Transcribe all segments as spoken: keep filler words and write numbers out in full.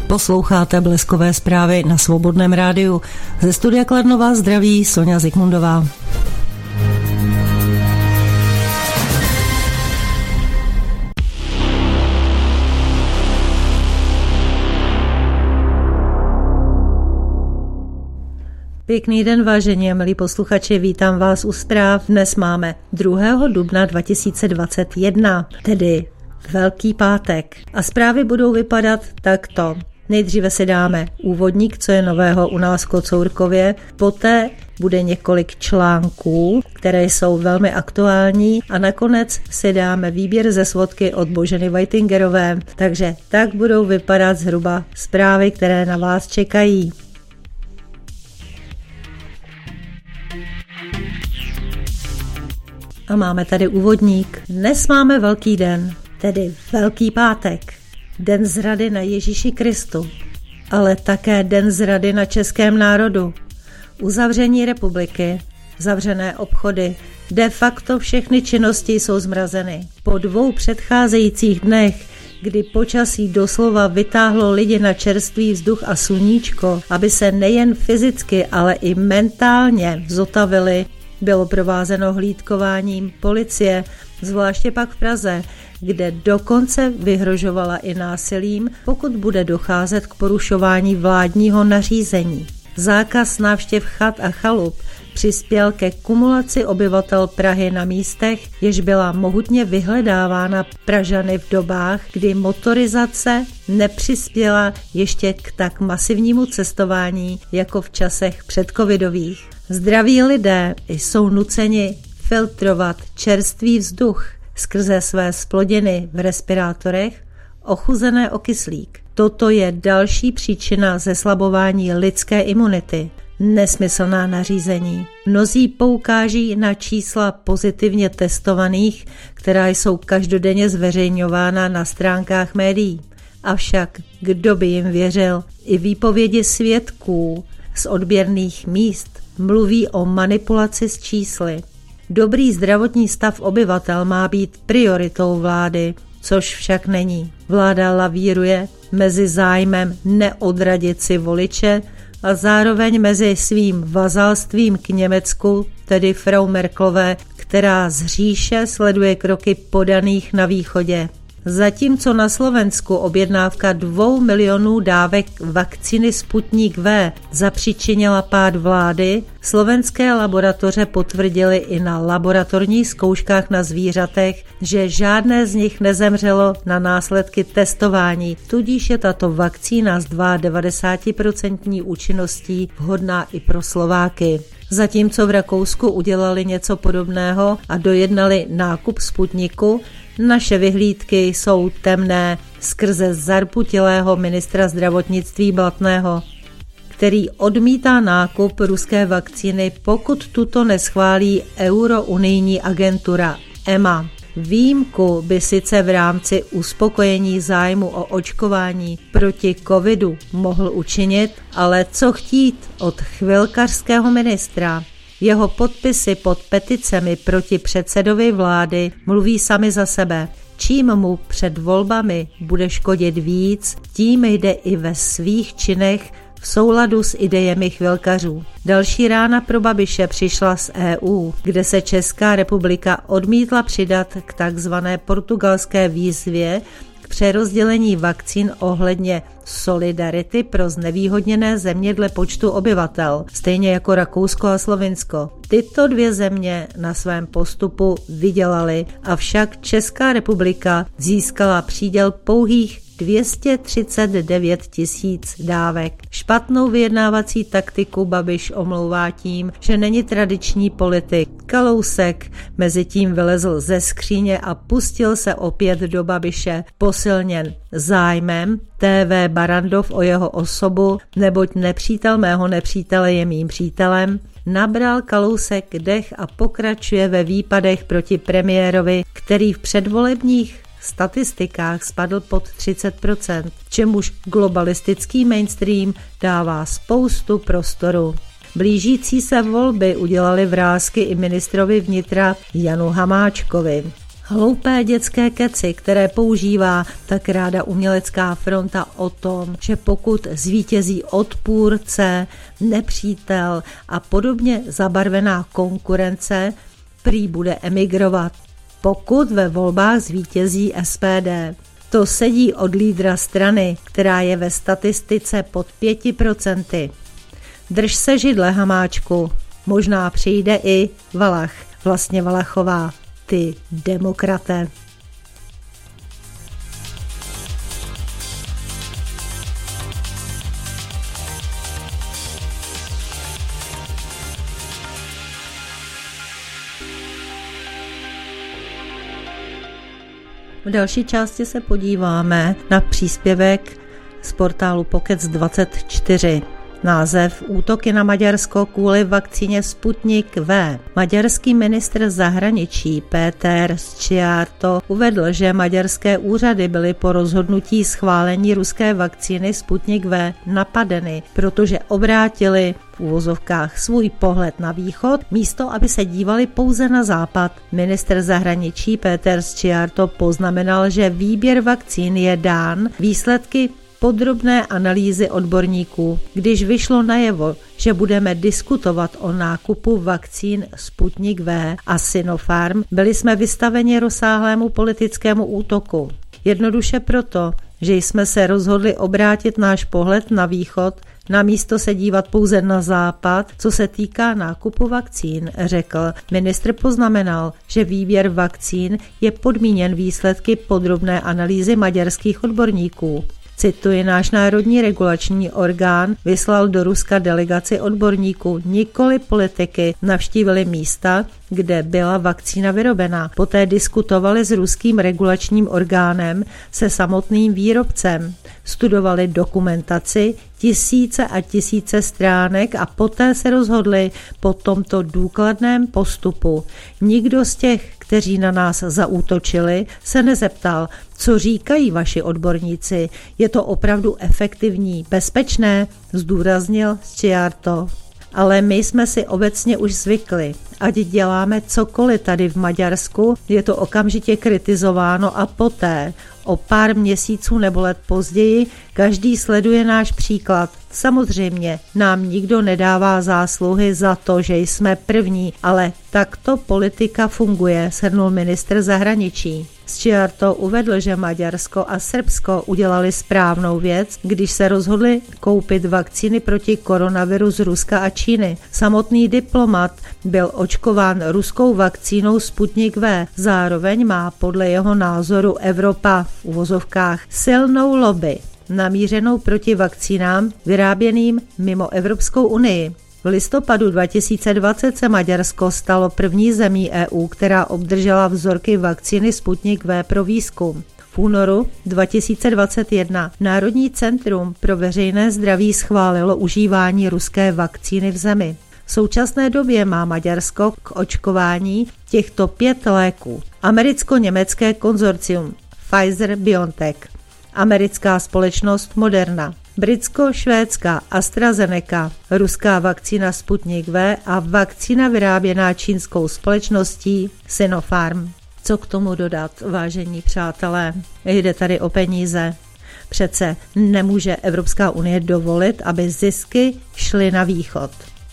Posloucháte Bleskové zprávy na Svobodném rádiu. Ze studia Kladno vás zdraví Sonja Zikmundová. Pěkný den, vážení a milí posluchači, vítám vás u zpráv. Dnes máme druhého dubna dva tisíce dvacet jedna, tedy Velký pátek. A zprávy budou vypadat takto. Nejdříve si dáme úvodník, co je nového u nás v Kocourkově, poté bude několik článků, které jsou velmi aktuální a nakonec si dáme výběr ze svodky od Boženy Vajtingerové. Takže tak budou vypadat zhruba zprávy, které na vás čekají. A máme tady úvodník. Dnes máme velký den, tedy Velký pátek. Den zrady na Ježíši Kristu, ale také den zrady na českém národu. Uzavření republiky, zavřené obchody, de facto všechny činnosti jsou zmrazeny. Po dvou předcházejících dnech, kdy počasí doslova vytáhlo lidi na čerstvý vzduch a sluníčko, aby se nejen fyzicky, ale i mentálně zotavili, bylo provázeno hlídkováním policie, zvláště pak v Praze, kde dokonce vyhrožovala i násilím, pokud bude docházet k porušování vládního nařízení. Zákaz návštěv chat a chalup přispěl ke kumulaci obyvatel Prahy na místech, jež byla mohutně vyhledávána Pražany v dobách, kdy motorizace nepřispěla ještě k tak masivnímu cestování jako v časech předcovidových. Zdraví lidé jsou nuceni filtrovat čerstvý vzduch skrze své zplodiny v respirátorech, ochuzené o kyslík. Toto je další příčina zeslabování lidské imunity. Nesmyslná nařízení. Mnozí poukáží na čísla pozitivně testovaných, která jsou každodenně zveřejňována na stránkách médií. Avšak kdo by jim věřil? I výpovědi svědků z odběrných míst mluví o manipulaci s čísly. Dobrý zdravotní stav obyvatel má být prioritou vlády, což však není. Vláda lavíruje mezi zájmem neodradit si voliče a zároveň mezi svým vazalstvím k Německu, tedy Frau Merkelové, která z říše sleduje kroky podaných na východě. Zatímco na Slovensku objednávka dvou milionů dávek vakcíny Sputnik V zapříčinila pád vlády, slovenské laboratoře potvrdily i na laboratorních zkouškách na zvířatech, že žádné z nich nezemřelo na následky testování, tudíž je tato vakcína s devadesát dva procent účinností vhodná i pro Slováky. Zatímco v Rakousku udělali něco podobného a dojednali nákup Sputniku, naše vyhlídky jsou temné skrze zarputilého ministra zdravotnictví Blatného, který odmítá nákup ruské vakcíny, pokud tuto neschválí eurounijní agentura E M A. Výjimku by sice v rámci uspokojení zájmu o očkování proti covidu mohl učinit, ale co chtít od chvilkařského ministra? Jeho podpisy pod peticemi proti předsedovi vlády mluví sami za sebe. Čím mu před volbami bude škodit víc, tím jde i ve svých činech v souladu s idejemi chvilkařů. Další rána pro Babiše přišla z E U, kde se Česká republika odmítla přidat k takzvané portugalské výzvě k přerozdělení vakcín ohledně solidarity pro znevýhodněné země dle počtu obyvatel, stejně jako Rakousko a Slovinsko. Tyto dvě země na svém postupu vydělaly, avšak Česká republika získala příděl pouhých dvě stě třicet devět tisíc dávek. Špatnou vyjednávací taktiku Babiš omlouvá tím, že není tradiční politik. Kalousek mezitím vylezl ze skříně a pustil se opět do Babiše, posilněn zájmem T V Barrandov o jeho osobu, neboť nepřítel mého nepřítele je mým přítelem. Nabral Kalousek dech a pokračuje ve výpadech proti premiérovi, který v předvolebních statistikách spadl pod třicet procent, čemuž globalistický mainstream dává spoustu prostoru. Blížící se volby udělali vrásky i ministrovi vnitra Janu Hamáčkovi. Hloupé dětské keci, které používá tak ráda umělecká fronta o tom, že pokud zvítězí odpůrce, nepřítel a podobně zabarvená konkurence, prý bude emigrovat, pokud ve volbách zvítězí S P D. To sedí od lídra strany, která je ve statistice pod pěti procenty. Drž se židle, Hamáčku, možná přijde i Valach, vlastně Valachová, ty demokraté. V další části se podíváme na příspěvek z portálu Pokec dvacet čtyři. Název Útoky na Maďarsko kvůli vakcíně Sputnik V. Maďarský ministr zahraničí Péter Szijjártó uvedl, že maďarské úřady byly po rozhodnutí schválení ruské vakcíny Sputnik V napadeny, protože obrátili v uvozovkách svůj pohled na východ, místo aby se dívali pouze na západ. Ministr zahraničí Péter Szijjártó poznamenal, že výběr vakcín je dán výsledky podrobné analýzy odborníků. Když vyšlo najevo, že budeme diskutovat o nákupu vakcín Sputnik V a Sinopharm, byli jsme vystaveni rozsáhlému politickému útoku. Jednoduše proto, že jsme se rozhodli obrátit náš pohled na východ, namísto se dívat pouze na západ, co se týká nákupu vakcín, řekl. Ministr poznamenal, že výběr vakcín je podmíněn výsledky podrobné analýzy maďarských odborníků. Cituji, náš národní regulační orgán vyslal do Ruska delegaci odborníků, nikoli politiky, navštívili místa, kde byla vakcína vyrobena. Poté diskutovali s ruským regulačním orgánem, se samotným výrobcem. Studovali dokumentaci, tisíce a tisíce stránek a poté se rozhodli po tomto důkladném postupu. Nikdo z těch, kteří na nás zaútočili, se nezeptal, co říkají vaši odborníci. Je to opravdu efektivní, bezpečné, zdůraznil Szijjártó. Ale my jsme si obecně už zvykli. Ať děláme cokoliv tady v Maďarsku, je to okamžitě kritizováno a poté, o pár měsíců nebo let později, každý sleduje náš příklad. Samozřejmě nám nikdo nedává zásluhy za to, že jsme první, ale takto politika funguje, shrnul ministr zahraničí. Szijjártó uvedl, že Maďarsko a Srbsko udělali správnou věc, když se rozhodli koupit vakcíny proti koronaviru z Ruska a Číny. Samotný diplomat byl očkován ruskou vakcínou Sputnik V. Zároveň má podle jeho názoru Evropa v uvozovkách silnou lobby namířenou proti vakcínám vyráběným mimo Evropskou unii. V listopadu dva tisíce dvacet se Maďarsko stalo první zemí E U, která obdržela vzorky vakcíny Sputnik V pro výzkum. V únoru dva tisíce dvacet jedna Národní centrum pro veřejné zdraví schválilo užívání ruské vakcíny v zemi. V současné době má Maďarsko k očkování těchto pět léků. Americko-německé konzorcium Pfizer-BioNTech, americká společnost Moderna, britsko-švédská AstraZeneca, ruská vakcína Sputnik V a vakcína vyráběná čínskou společností Sinopharm. Co k tomu dodat, vážení přátelé? Jde tady o peníze. Přece nemůže Evropská unie dovolit, aby zisky šly na východ.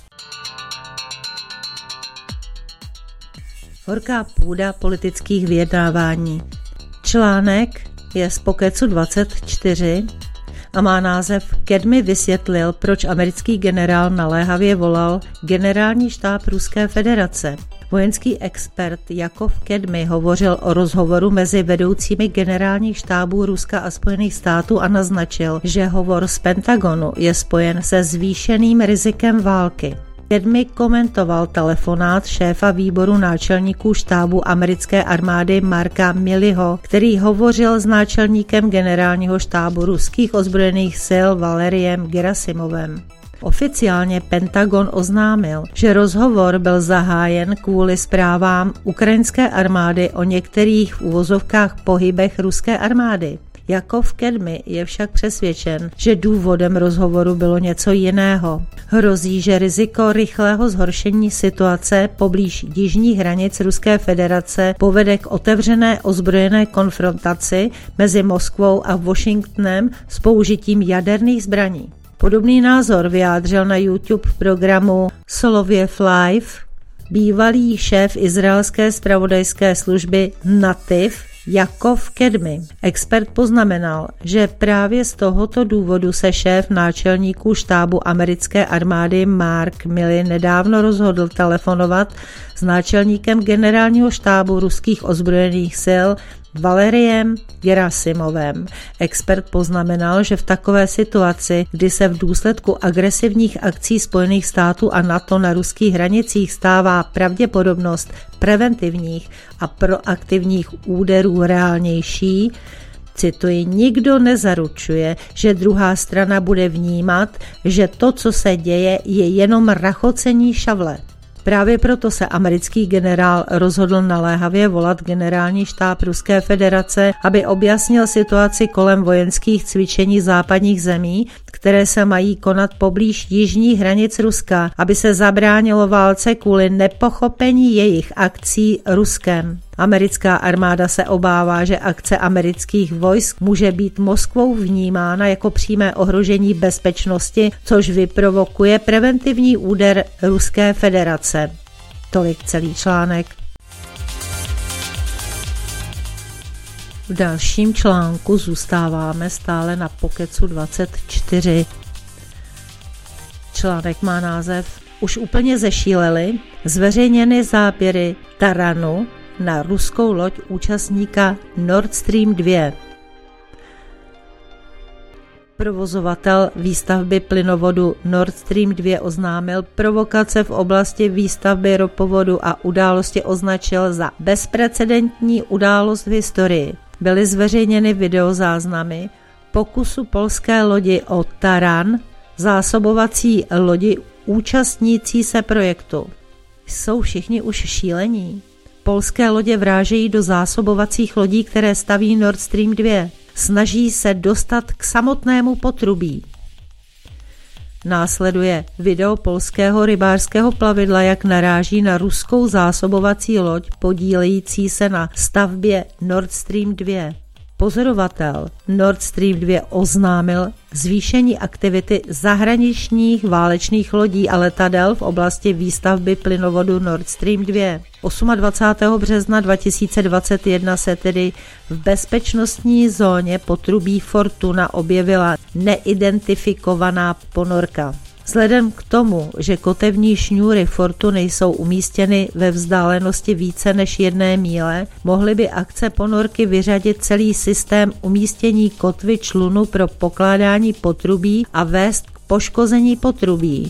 Horká půda politických vyjednávání. Článek je z Pokecu dvacet čtyři a má název Kedmi vysvětlil, proč americký generál naléhavě volal generální štáb Ruské federace. Vojenský expert Jakov Kedmi hovořil o rozhovoru mezi vedoucími generálních štábů Ruska a Spojených států a naznačil, že hovor z Pentagonu je spojen se zvýšeným rizikem války. Kedmi komentoval telefonát šéfa výboru náčelníků štábu americké armády Marka Milleyho, který hovořil s náčelníkem generálního štábu ruských ozbrojených sil Valeriem Gerasimovem. Oficiálně Pentagon oznámil, že rozhovor byl zahájen kvůli zprávám ukrajinské armády o některých v uvozovkách pohybech ruské armády. Jakov Kedmy je však přesvědčen, že důvodem rozhovoru bylo něco jiného. Hrozí, že riziko rychlého zhoršení situace poblíž jižních hranic Ruské federace povede k otevřené ozbrojené konfrontaci mezi Moskvou a Washingtonem s použitím jaderných zbraní. Podobný názor vyjádřil na YouTube programu Soloviev Live bývalý šéf izraelské zpravodajské služby Nativ Jakov Kedmy. Expert poznamenal, že právě z tohoto důvodu se šéf náčelníků štábu americké armády Mark Milley nedávno rozhodl telefonovat s náčelníkem generálního štábu ruských ozbrojených sil Valeriem Gerasimovem. Expert poznamenal, že v takové situaci, kdy se v důsledku agresivních akcí Spojených států a NATO na ruských hranicích stává pravděpodobnost preventivních a proaktivních úderů reálnější, cituji, nikdo nezaručuje, že druhá strana bude vnímat, že to, co se děje, je jenom rachocení šavle. Právě proto se americký generál rozhodl naléhavě volat generální štáb Ruské federace, aby objasnil situaci kolem vojenských cvičení západních zemí, které se mají konat poblíž jižních hranic Ruska, aby se zabránilo válce kvůli nepochopení jejich akcí Ruskem. Americká armáda se obává, že akce amerických vojsk může být Moskvou vnímána jako přímé ohrožení bezpečnosti, což vyprovokuje preventivní úder Ruské federace. Tolik celý článek. V dalším článku zůstáváme stále na Pokecu dvacet čtyři. Článek má název Už úplně zešíleli, zveřejněny záběry taranu na ruskou loď účastníka Nord Stream dva. Provozovatel výstavby plynovodu Nord Stream dva oznámil provokace v oblasti výstavby ropovodu a události označil za bezprecedentní událost v historii. Byly zveřejněny videozáznamy pokusu polské lodi o taran, zásobovací lodi účastnící se projektu. Jsou všichni už šílení? Polské lodě vrážejí do zásobovacích lodí, které staví Nord Stream dva. Snaží se dostat k samotnému potrubí. Následuje video polského rybářského plavidla, jak naráží na ruskou zásobovací loď podílející se na stavbě Nord Stream dva. Pozorovatel Nord Stream dva oznámil zvýšení aktivity zahraničních válečných lodí a letadel v oblasti výstavby plynovodu Nord Stream dva. dvacátého osmého března dva tisíce dvacet jedna se tedy v bezpečnostní zóně potrubí Fortuna objevila neidentifikovaná ponorka. Vzhledem k tomu, že kotevní šňůry Fortuny jsou umístěny ve vzdálenosti více než jedné míle, mohly by akce ponorky vyřadit celý systém umístění kotvy člunu pro pokládání potrubí a vést k poškození potrubí.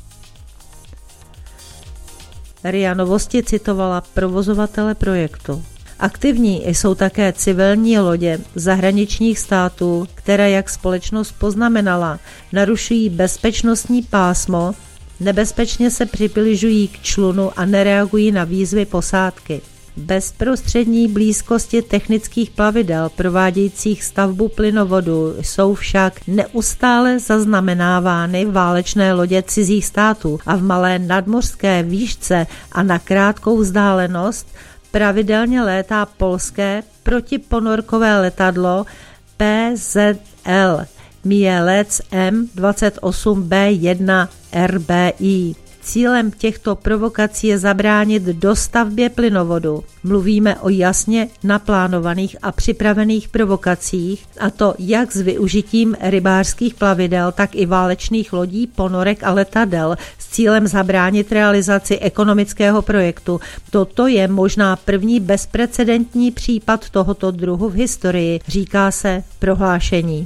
R I A Novosti citovala provozovatele projektu. Aktivní jsou také civilní lodě zahraničních států, které, jak společnost poznamenala, narušují bezpečnostní pásmo, nebezpečně se přibližují k člunu a nereagují na výzvy posádky. V bezprostřední blízkosti technických plavidel provádějících stavbu plynovodu jsou však neustále zaznamenávány válečné lodě cizích států a v malé nadmořské výšce a na krátkou vzdálenost pravidelně létá polské protiponorkové letadlo P Z L Mielec M dvacet osm B jedna R B I. Cílem těchto provokací je zabránit dostavbě plynovodu. Mluvíme o jasně naplánovaných a připravených provokacích, a to jak s využitím rybářských plavidel, tak i válečných lodí, ponorek a letadel s cílem zabránit realizaci ekonomického projektu. Toto je možná první bezprecedentní případ tohoto druhu v historii, říká se v prohlášení.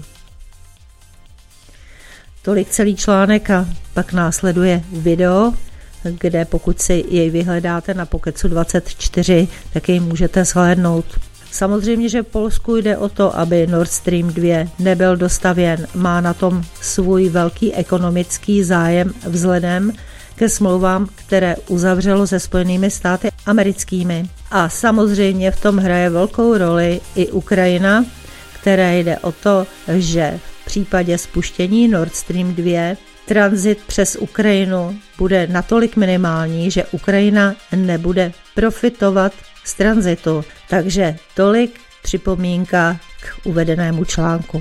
Tolik celý článek a pak následuje video, kde pokud si jej vyhledáte na Pokecu dvacet čtyři, tak jej můžete shlédnout. Samozřejmě, že v Polsku jde o to, aby Nord Stream dva nebyl dostavěn. Má na tom svůj velký ekonomický zájem vzhledem ke smlouvám, které uzavřelo se Spojenými státy americkými. A samozřejmě v tom hraje velkou roli i Ukrajina, které jde o to, že v případě spuštění Nord Stream dva tranzit přes Ukrajinu bude natolik minimální, že Ukrajina nebude profitovat z tranzitu. Takže tolik připomínka k uvedenému článku.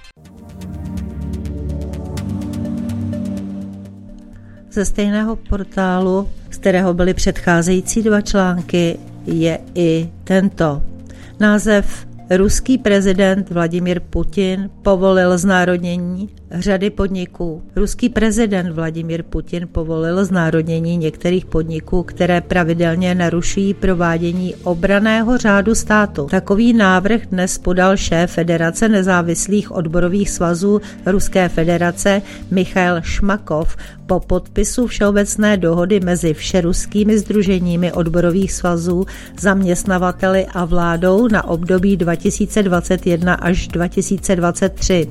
Ze stejného portálu, z kterého byly předcházející dva články, je i tento. Název: Ruský prezident Vladimír Putin povolil znárodnění řady podniků. Ruský prezident Vladimír Putin povolil znárodnění některých podniků, které pravidelně narušují provádění obranného řádu státu. Takový návrh dnes podal šéf Federace nezávislých odborových svazů Ruské federace Michail Šmakov po podpisu všeobecné dohody mezi všeruskými sdruženími odborových svazů, zaměstnavateli a vládou na období dva tisíce dvacet jedna až dva tisíce dvacet tři.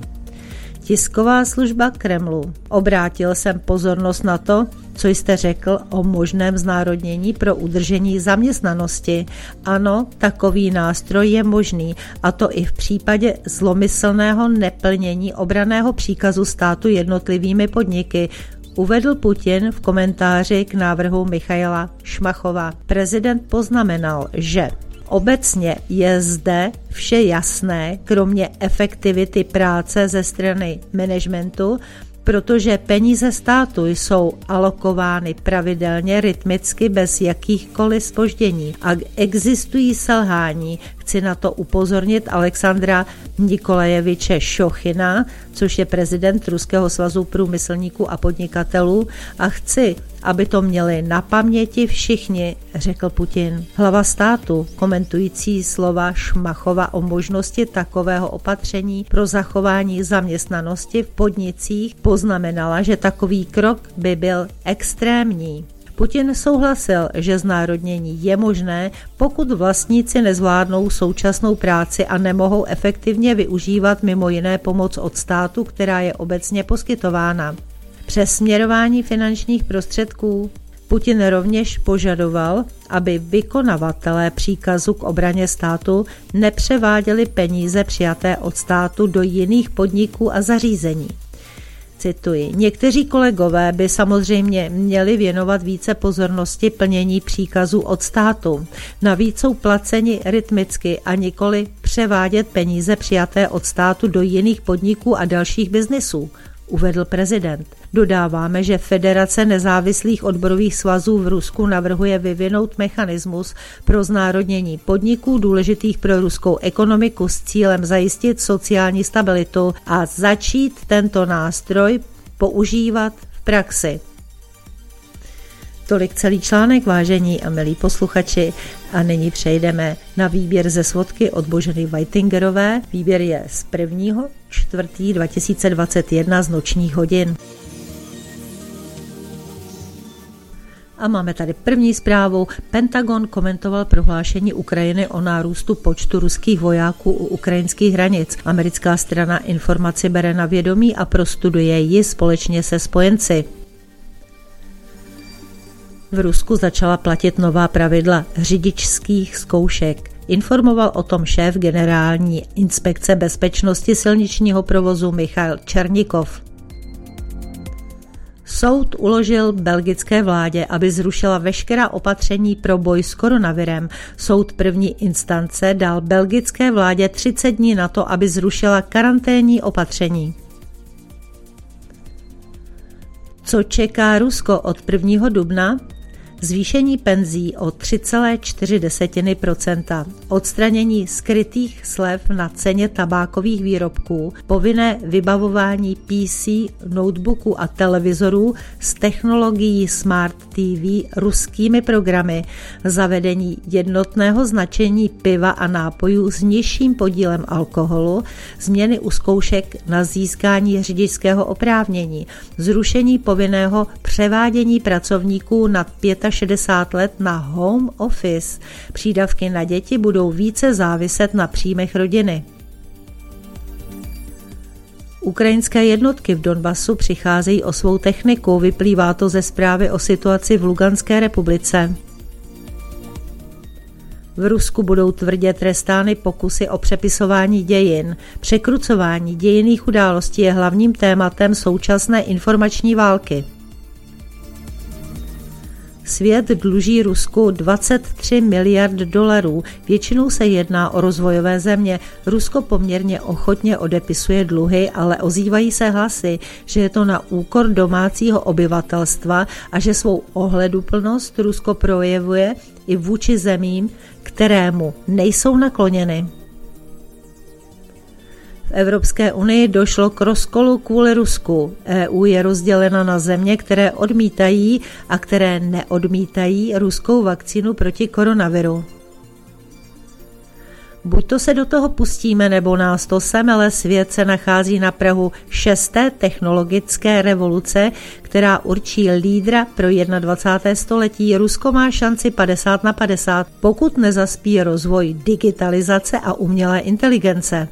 Tisková služba Kremlu. Obrátil jsem pozornost na to, co jste řekl o možném znárodnění pro udržení zaměstnanosti. Ano, takový nástroj je možný, a to i v případě zlomyslného neplnění obranného příkazu státu jednotlivými podniky, uvedl Putin v komentáři k návrhu Michaila Šmachova. Prezident poznamenal, že obecně je zde vše jasné, kromě efektivity práce ze strany managementu, protože peníze státu jsou alokovány pravidelně, rytmicky, bez jakýchkoliv zpoždění. A existují selhání. Chci na to upozornit Alexandra Nikolajeviče Šochina, což je prezident Ruského svazu průmyslníků a podnikatelů, a chci, aby to měli na paměti všichni, řekl Putin. Hlava státu, komentující slova Šmachova o možnosti takového opatření pro zachování zaměstnanosti v podnicích, poznamenala, že takový krok by byl extrémní. Putin souhlasil, že znárodnění je možné, pokud vlastníci nezvládnou současnou práci a nemohou efektivně využívat mimo jiné pomoc od státu, která je obecně poskytována. Přesměrování finančních prostředků. Putin rovněž požadoval, aby vykonavatelé příkazu k obraně státu nepřeváděli peníze přijaté od státu do jiných podniků a zařízení. Cituji: někteří kolegové by samozřejmě měli věnovat více pozornosti plnění příkazů od státu. Navíc jsou placeni rytmicky a nikoli převádět peníze přijaté od státu do jiných podniků a dalších biznisů, uvedl prezident. Dodáváme, že Federace nezávislých odborových svazů v Rusku navrhuje vyvinout mechanismus pro znárodnění podniků důležitých pro ruskou ekonomiku s cílem zajistit sociální stabilitu a začít tento nástroj používat v praxi. Tolik celý článek, vážení a milí posluchači, a nyní přejdeme na výběr ze svodky od Boženy Weitingerové. Výběr je z prvního čtvrtého dva tisíce dvacet jedna z nočních hodin. A máme tady první zprávu. Pentagon komentoval prohlášení Ukrajiny o nárůstu počtu ruských vojáků u ukrajinských hranic. Americká strana informaci bere na vědomí a prostuduje ji společně se spojenci. V Rusku začala platit nová pravidla řidičských zkoušek. Informoval o tom šéf generální inspekce bezpečnosti silničního provozu Michail Černikov. Soud uložil belgické vládě, aby zrušila veškerá opatření pro boj s koronavirem. Soud první instance dal belgické vládě třicet dní na to, aby zrušila karanténní opatření. Co čeká Rusko od prvního dubna? Zvýšení penzí o tři celé čtyři procenta, odstranění skrytých slev na ceně tabákových výrobků, povinné vybavování P C, notebooků a televizorů s technologií Smart T V ruskými programy, zavedení jednotného značení piva a nápojů s nižším podílem alkoholu, změny u zkoušek na získání řidičského oprávnění, zrušení povinného převádění pracovníků nad šedesát pět let na home office. Přídavky na děti budou více záviset na příjmech rodiny. Ukrajinské jednotky v Donbasu přicházejí o svou techniku, vyplývá to ze zprávy o situaci v Luganské republice. V Rusku budou tvrdě trestány pokusy o přepisování dějin. Překrucování dějinných událostí je hlavním tématem současné informační války. Svět dluží Rusku dvacet tři miliard dolarů. Většinou se jedná o rozvojové země. Rusko poměrně ochotně odepisuje dluhy, ale ozývají se hlasy, že je to na úkor domácího obyvatelstva a že svou ohleduplnost Rusko projevuje i vůči zemím, kterému nejsou nakloněny. V Evropské unii došlo k rozkolu kvůli Rusku. E U je rozdělena na země, které odmítají a které neodmítají ruskou vakcínu proti koronaviru. Buď to se do toho pustíme, nebo nás to semele. Svět se nachází na prahu šesté technologické revoluce, která určí lídra pro dvacáté první století. Rusko má šanci padesát na padesát, pokud nezaspí rozvoj digitalizace a umělé inteligence.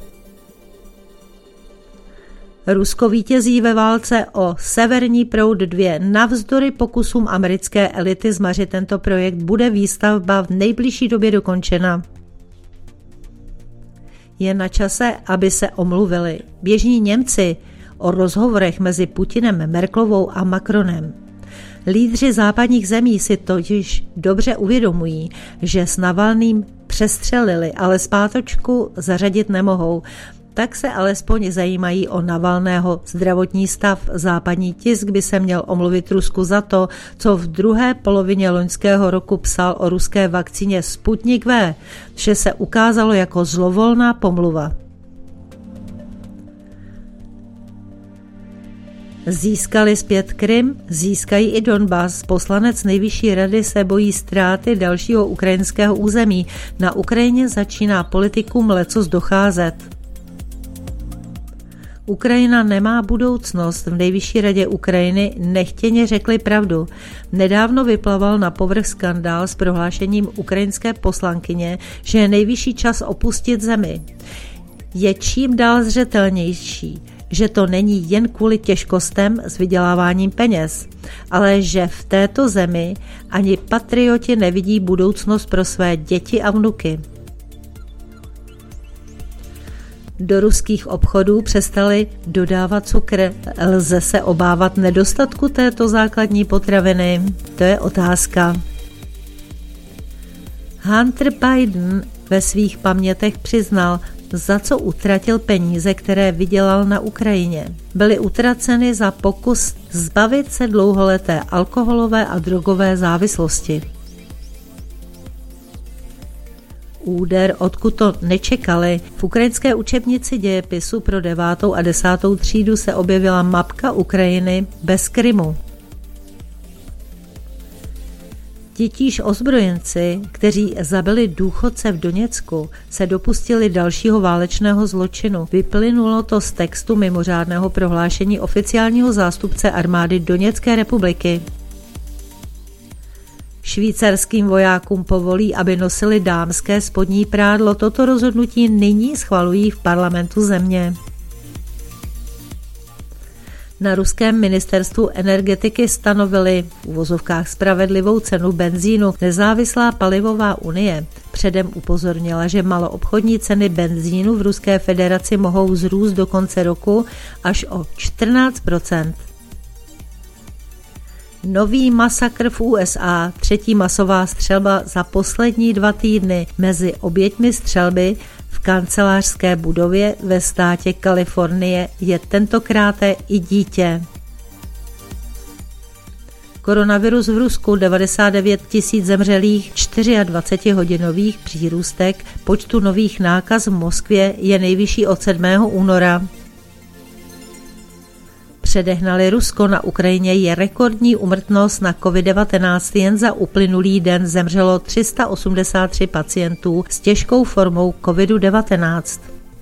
Rusko vítězí ve válce o Severní proud dva. Navzdory pokusům americké elity zmařit tento projekt bude výstavba v nejbližší době dokončena. Je na čase, aby se omluvili. Běžní Němci o rozhovorech mezi Putinem, Merkelovou a Macronem. Lídři západních zemí si totiž dobře uvědomují, že s Navalným přestřelili, ale zpátečku zařadit nemohou. Tak se alespoň zajímají o Navalného zdravotní stav. Západní tisk by se měl omluvit Rusku za to, co v druhé polovině loňského roku psal o ruské vakcíně Sputnik V, že se ukázalo jako zlovolná pomluva. Získali zpět Krym, získají i Donbas. Poslanec nejvyšší rady se bojí ztráty dalšího ukrajinského území. Na Ukrajině začíná politikům lecos docházet. Ukrajina nemá budoucnost. V nejvyšší radě Ukrajiny nechtěně řekli pravdu. Nedávno vyplaval na povrch skandál s prohlášením ukrajinské poslankyně, že je nejvyšší čas opustit zemi. Je čím dál zřetelnější, že to není jen kvůli těžkostem s vyděláváním peněz, ale že v této zemi ani patrioti nevidí budoucnost pro své děti a vnuky. Do ruských obchodů přestali dodávat cukr. Lze se obávat nedostatku této základní potraviny? To je otázka. Hunter Biden ve svých pamětech přiznal, za co utratil peníze, které vydělal na Ukrajině. Byly utraceny za pokus zbavit se dlouholeté alkoholové a drogové závislosti. Úder, odkud to nečekali. V ukrajinské učebnici dějepisu pro devátou a desátou třídu se objevila mapka Ukrajiny bez Krymu. Titíž ozbrojenci, kteří zabili důchodce v Doněcku, se dopustili dalšího válečného zločinu. Vyplynulo to z textu mimořádného prohlášení oficiálního zástupce armády Doněcké republiky. Švýcarským vojákům povolí, aby nosili dámské spodní prádlo. Toto rozhodnutí nyní schvalují v parlamentu země. Na ruském ministerstvu energetiky stanovili v uvozovkách spravedlivou cenu benzínu. Nezávislá palivová unie předem upozornila, že maloobchodní ceny benzínu v Ruské federaci mohou vzrůst do konce roku až o čtrnáct procent. Nový masakr v U S A, třetí masová střelba za poslední dva týdny. Mezi oběťmi střelby v kancelářské budově ve státě Kalifornie je tentokrát i dítě. Koronavirus v Rusku, devadesát devět tisíc zemřelých, dvacetičtyřhodinových přírůstek počtu nových nákaz v Moskvě je nejvyšší od sedmého února. Předehnali Rusko, na Ukrajině je rekordní úmrtnost na covid devatenáct. Jen za uplynulý den zemřelo tři sta osmdesát tři pacientů s těžkou formou covid devatenáct.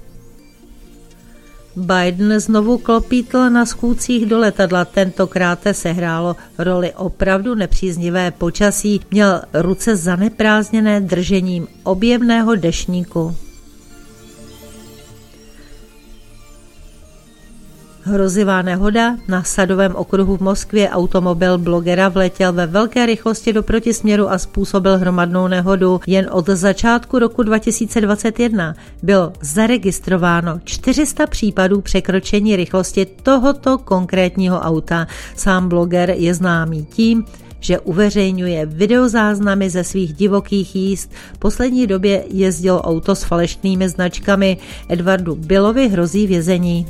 Biden znovu klopítl na schůdcích do letadla. Tentokrát sehrálo roli opravdu nepříznivé počasí. Měl ruce zaneprázdněné držením objevného deštníku. Hrozivá nehoda na Sadovém okruhu v Moskvě. Automobil blogera vletěl ve velké rychlosti do protisměru a způsobil hromadnou nehodu. Jen od začátku roku dva tisíce dvacet jedna bylo zaregistrováno čtyři sta případů překročení rychlosti tohoto konkrétního auta. Sám bloger je známý tím, že uveřejňuje videozáznamy ze svých divokých jízd. V poslední době jezdilo auto s falešnými značkami. Edwardu Billovi hrozí vězení.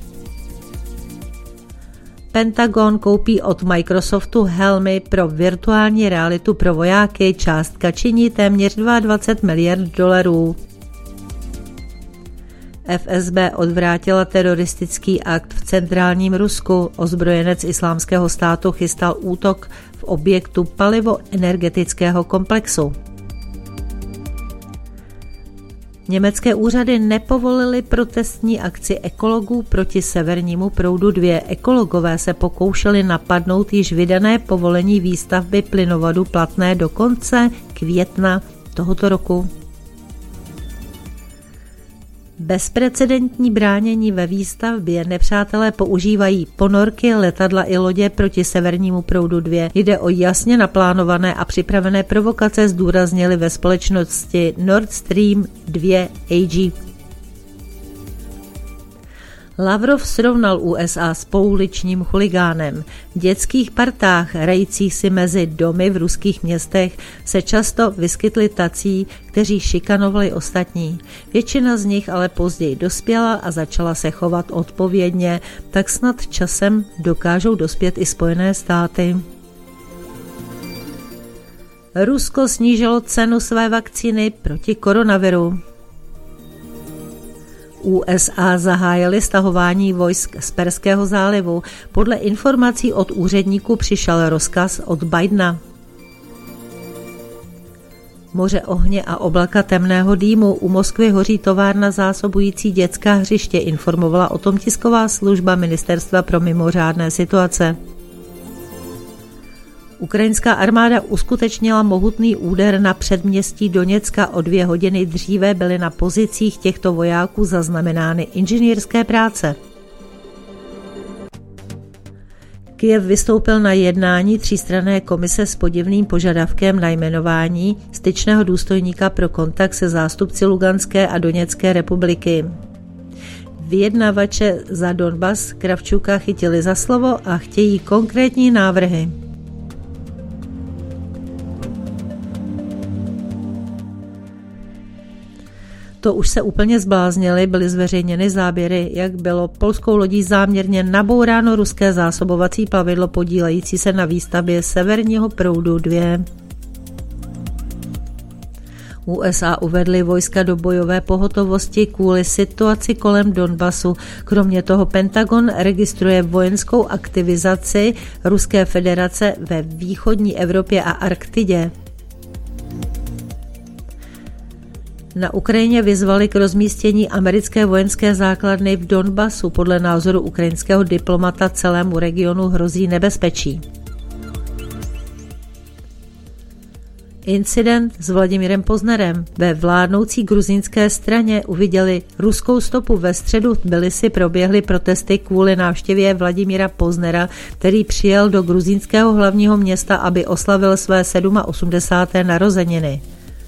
Pentagon koupí od Microsoftu helmy pro virtuální realitu pro vojáky. Částka činí téměř dvacet dva miliard dolarů. F S B odvrátila teroristický akt v centrálním Rusku. Ozbrojenec Islámského státu chystal útok v objektu palivo-energetického komplexu. Německé úřady nepovolily protestní akci ekologů proti severnímu proudu dva. Ekologové se pokoušeli napadnout již vydané povolení výstavby plynovodu platné do konce května tohoto roku. Bezprecedentní bránění ve výstavbě. Nepřátelé používají ponorky, letadla i lodě proti severnímu proudu dva. Jde o jasně naplánované a připravené provokace, zdůraznili ve společnosti Nord Stream dva A G. Lavrov srovnal U S A s pouličním chuligánem. V dětských partách hrajících si mezi domy v ruských městech se často vyskytli tací, kteří šikanovali ostatní. Většina z nich ale později dospěla a začala se chovat odpovědně, tak snad časem dokážou dospět i Spojené státy. Rusko snížilo cenu své vakcíny proti koronaviru. U S A zahájily stahování vojsk z Perského zálivu. Podle informací od úředníků přišel rozkaz od Bidena. Moře ohně a oblaka temného dýmu. U Moskvy hoří továrna zásobující dětská hřiště, informovala o tom tisková služba Ministerstva pro mimořádné situace. Ukrajinská armáda uskutečnila mohutný úder na předměstí Doněcka. O dvě hodiny dříve byly na pozicích těchto vojáků zaznamenány inženýrské práce. Kyjev vystoupil na jednání třístranné komise s podivným požadavkem na jmenování styčného důstojníka pro kontakt se zástupci Luganské a Doněcké republiky. Vyjednavače za Donbas Kravčuka chytili za slovo a chtějí konkrétní návrhy. To už se úplně zbláznili, byly zveřejněny záběry, jak bylo polskou lodí záměrně nabouráno ruské zásobovací plavidlo podílející se na výstavbě severního proudu dva. U S A uvedly vojska do bojové pohotovosti kvůli situaci kolem Donbasu. Kromě toho Pentagon registruje vojenskou aktivizaci Ruské federace ve východní Evropě a Arktidě. Na Ukrajině vyzvali k rozmístění americké vojenské základny v Donbasu. Podle názoru ukrajinského diplomata celému regionu hrozí nebezpečí. Incident s Vladimírem Poznarem. Ve vládnoucí gruzínské straně uviděli ruskou stopu. Ve středu v Tbilisi proběhly protesty kvůli návštěvě Vladimíra Poznera, který přijel do gruzínského hlavního města, aby oslavil své osmdesáté sedmé narozeniny.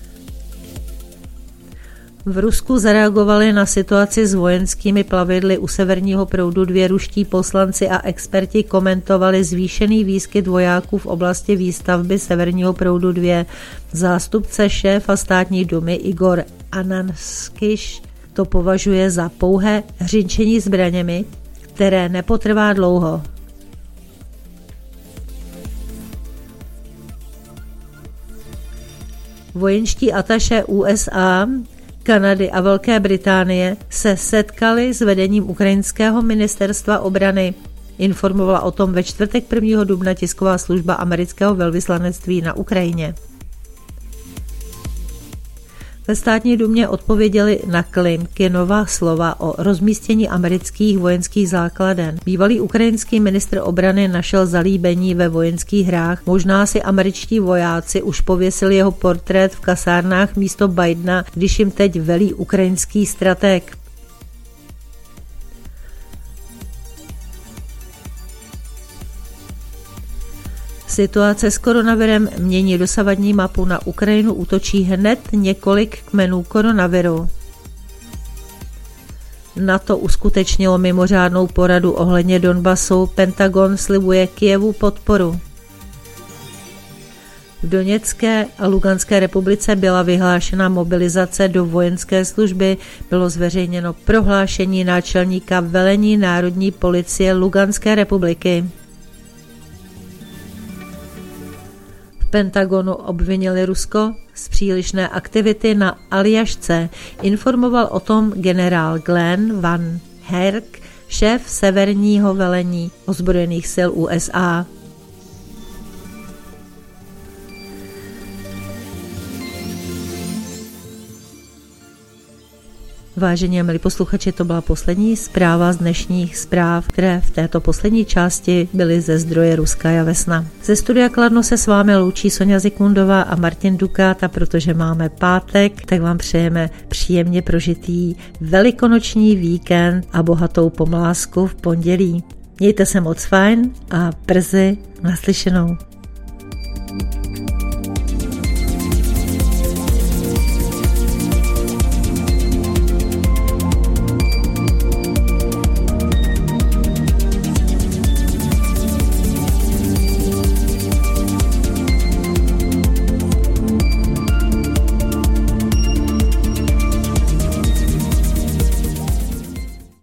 V Rusku zareagovali na situaci s vojenskými plavidly u severního proudu dva. Ruští poslanci a experti komentovali zvýšený výskyt vojáků v oblasti výstavby severního proudu dva. Zástupce šéfa státní dumy Igor Ananskyš to považuje za pouhé hřinčení zbraněmi, které nepotrvá dlouho. Vojenští ataše U S A, Kanady a Velké Británie se setkali s vedením ukrajinského ministerstva obrany. Informovala o tom ve čtvrtek prvního dubna tisková služba amerického velvyslanectví na Ukrajině. Ve státní dumě odpověděli na Klimkinova slova o rozmístění amerických vojenských základen. Bývalý ukrajinský ministr obrany našel zalíbení ve vojenských hrách. Možná si američtí vojáci už pověsili jeho portrét v kasárnách místo Bidena, když jim teď velí ukrajinský stratég. Situace s koronavirem mění dosavadní mapu. Na Ukrajinu útočí hned několik kmenů koronaviru. NATO uskutečnilo mimořádnou poradu ohledně Donbasu. Pentagon slibuje Kyjevu podporu. V Doněcké a Luganské republice byla vyhlášena mobilizace do vojenské služby. Bylo zveřejněno prohlášení náčelníka velení Národní policie Luganské republiky. V Pentagonu obvinili Rusko z přílišné aktivity na Aljašce. Informoval o tom generál Glenn Van Herk, šéf severního velení ozbrojených sil U S A. Vážení a milí posluchači, to byla poslední zpráva z dnešních zpráv, které v této poslední části byly ze zdroje Ruská Vesna. Ze studia Kladno se s vámi loučí Sonja Zikmundová a Martin Dukát, a protože máme pátek, tak vám přejeme příjemně prožitý velikonoční víkend a bohatou pomlásku v pondělí. Mějte se moc fajn a brzy naslyšenou.